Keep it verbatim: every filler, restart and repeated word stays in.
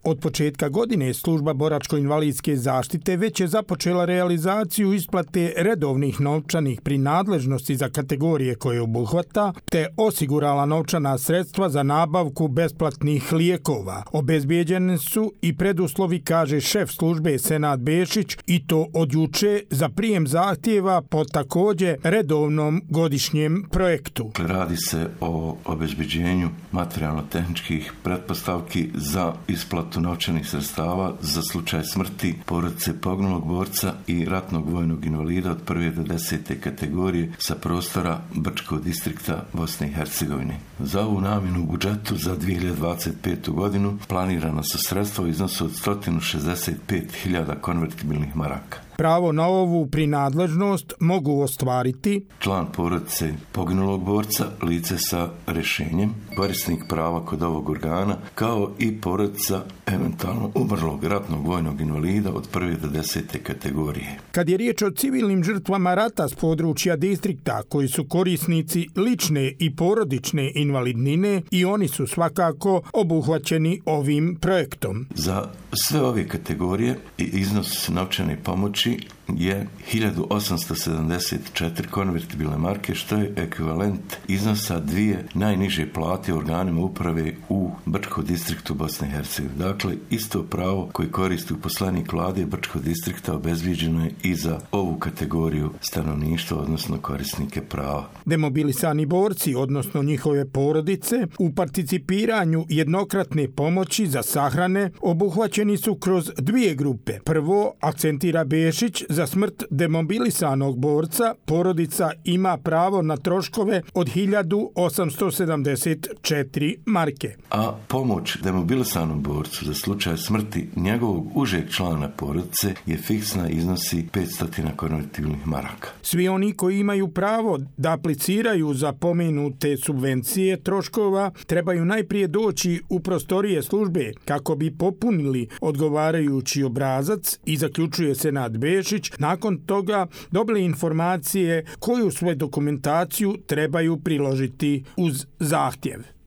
Od početka godine služba boračko-invalidske zaštite već je započela realizaciju isplate redovnih novčanih prinadležnosti za kategorije koje obuhvata, te osigurala novčana sredstva za nabavku besplatnih lijekova. Obezbijeđeni su i preduslovi, kaže šef službe Senad Bešić, i to od juče za prijem zahtjeva po također redovnom godišnjem projektu. Radi se o obezbijeđenju materijalno-tehničkih pretpostavki za isplatu novčanih sredstava za slučaj smrti porodice poginulog borca i ratnog vojnog invalida od prve do desete kategorije sa prostora Brčkog distrikta Bosne i Hercegovine. Za ovu namjenu u budžetu za dvije hiljade dvadeset petu. godinu planirana su sredstva u iznosu od sto šezdeset pet hiljada konvertibilnih maraka. Pravo na ovu prinadležnost mogu ostvariti član porodice poginulog borca, lice sa rješenjem, korisnik prava kod ovog organa, kao i porodica eventualno umrlog ratnog vojnog invalida od prve do desete kategorije. Kad je riječ o civilnim žrtvama rata s područja distrikta koji su korisnici lične i porodične invalidnine, i oni su svakako obuhvaćeni ovim projektom. Za sve ove kategorije i iznos novčane pomoći je hiljadu osamsto sedamdeset četiri konvertibilne marke, što je ekvivalent iznosa dvije najniže plate organima uprave u Brčkom distriktu Bosne i Hercegovine. Dakle, isto pravo koji koristi uposlenik vlade Brčkog distrikta obezbijeđeno je i za ovu kategoriju stanovništva, odnosno korisnike prava. Demobilisani borci, odnosno njihove porodice, u participiranju jednokratne pomoći za sahrane obuhvaćeni su kroz dvije grupe. Prvo, akcentira Bešić, za smrt demobilisanog borca porodica ima pravo na troškove od hiljadu osamsto sedamdeset četiri marke. A pomoć demobilisanom borcu za slučaj smrti njegovog užeg člana porodice je fiksna, iznosi petsto konvertibilnih maraka. Svi oni koji imaju pravo da apliciraju za pomenute subvencije troškova trebaju najprije doći u prostorije službe kako bi popunili odgovarajući obrazac, i zaključuje Senad Bešić, nakon toga dobili informacije koju sve dokumentaciju trebaju priložiti uz zahtjev.